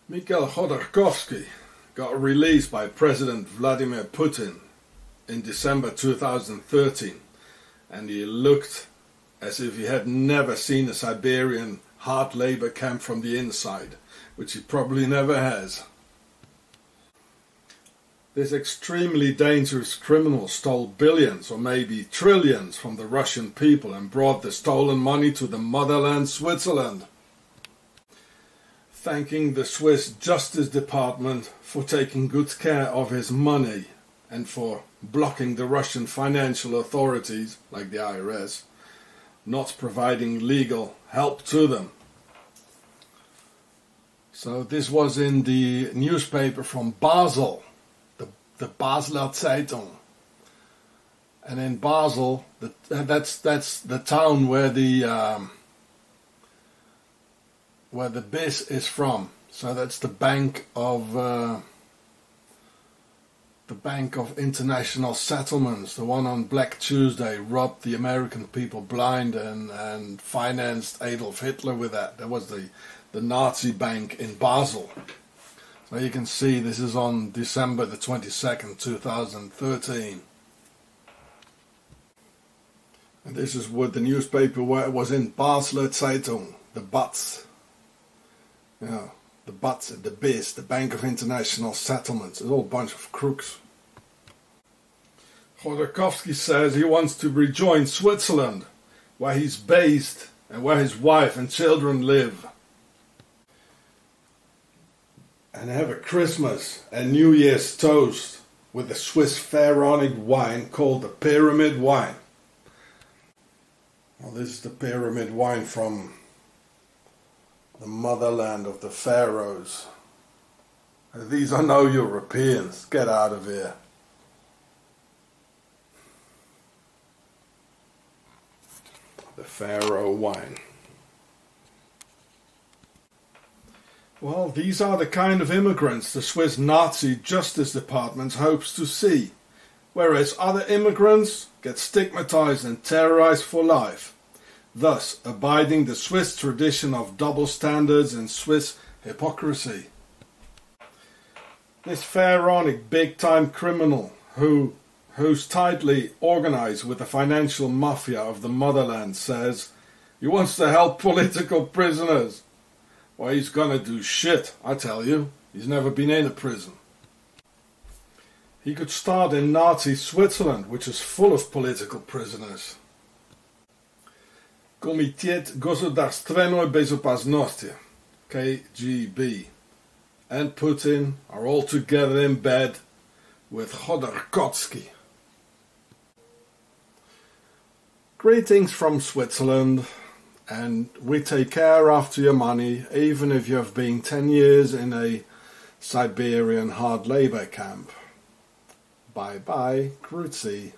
Mikhail Khodorkovsky got released by President Vladimir Putin in December 2013, and he looked as if he had never seen a Siberian hard labor camp from the inside, which he probably never has. This extremely dangerous criminal stole billions or maybe trillions from the Russian people and brought the stolen money to the motherland Switzerland, thanking the Swiss Justice Department for taking good care of his money and for blocking the Russian financial authorities, like the IRS, not providing legal help to them. So this was in the newspaper from Basel, the Basler Zeitung. And in Basel, that's the town where the BIS is from. So that's the Bank of International Settlements, the one on Black Tuesday, robbed the American people blind and financed Adolf Hitler with that. That was the Nazi bank in Basel. So you can see this is on December the 22nd, 2013. And this is what the newspaper where it was in Basler Zeitung, the BATZ. Yeah, the BATZ, the BIS, the Bank of International Settlements. It's all a bunch of crooks. Khodorkovsky says he wants to rejoin Switzerland, where he's based and where his wife and children live, and have a Christmas and New Year's toast with a Swiss pharaonic wine called the Pyramid Wine. Well, this is the Pyramid Wine from the motherland of the pharaohs. These are no Europeans. Get out of here. The Pharaoh wine. Well, these are the kind of immigrants the Swiss Nazi Justice Department hopes to see, whereas other immigrants get stigmatized and terrorized for life, thus abiding the Swiss tradition of double standards and Swiss hypocrisy. This pharaonic big-time criminal who's tightly organized with the financial mafia of the motherland says he wants to help political prisoners. Well, he's gonna do shit, I tell you. He's never been in a prison. He could start in Nazi Switzerland, which is full of political prisoners. Komitet Gosударственной Безопасности, KGB, and Putin are all together in bed with Khodorkovsky. Greetings from Switzerland, and we take care after your money, even if you have been 10 years in a Siberian hard labor camp. Bye bye, Grüezi.